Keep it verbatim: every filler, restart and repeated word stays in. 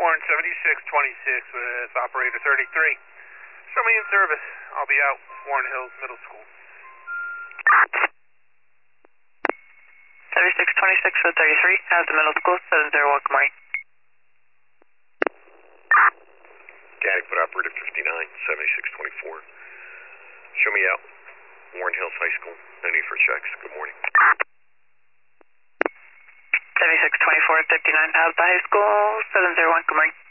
Warren seventy-six twenty-six with operator thirty-three. Show me in service. I'll be out. Warren Hills Middle School. seventy-six twenty-six with thirty-three. At the middle school, seven zero one, good morning. Gaddick with operator fifty-nine, seventy-six twenty-four. Show me out. Warren Hills High School. No need for checks. Good morning. seventy-six twenty-four, fifty-nine, out the high school, seven zero one, good morning.